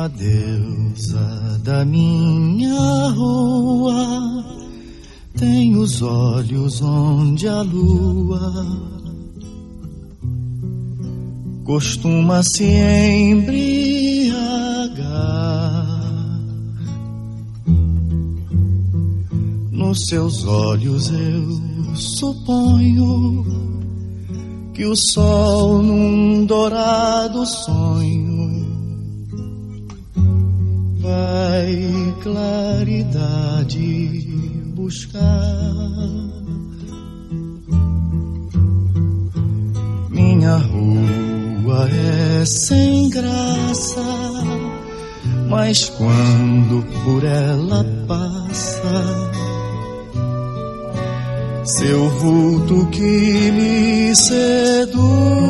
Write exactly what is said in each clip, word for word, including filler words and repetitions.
A deusa da minha rua tem os olhos onde a lua costuma se embriagar. Nos seus olhos eu suponho que o sol num dourado sonho vai claridade buscar. Minha rua é sem graça, mas quando por ela passa, seu vulto que me seduz,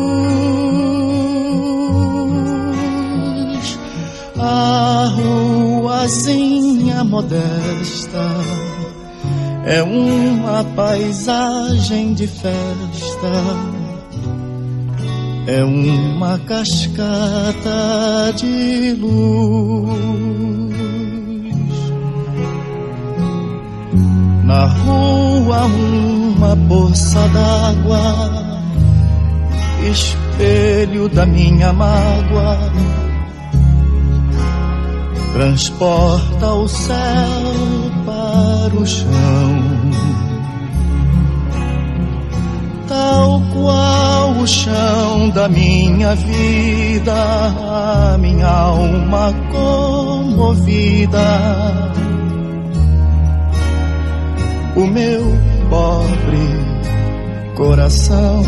a ruazinha modesta é uma paisagem de festa, é uma cascata de luz. Na rua uma poça d'água, espelho da minha mágoa, transporta o céu para o chão. Tal qual o chão da minha vida, a minha alma comovida, o meu pobre coração.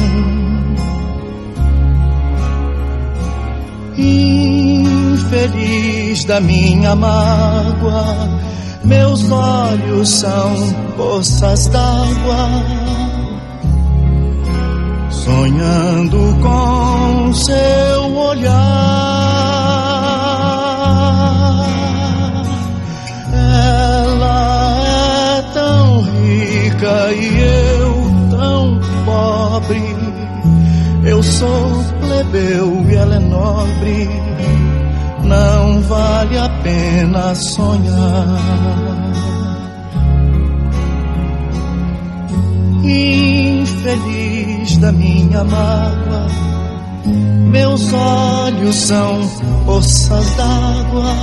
Infeliz da minha mágoa, meus olhos são poças d'água, sonhando com seu olhar. Ela é tão rica e eu tão pobre, eu sou plebeu e ela é nobre, não vale a pena sonhar. Infeliz da minha mágoa, meus olhos são poças d'água,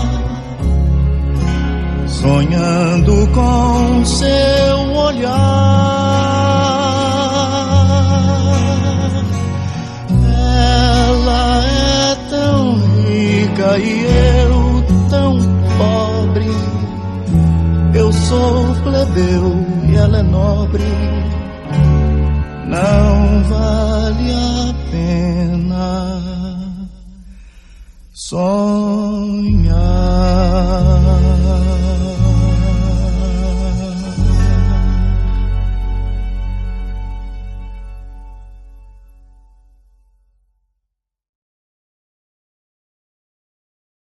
sonhando com seu olhar. Ela é tão rica e eu tão pobre, eu sou plebeu e ela é nobre, não vai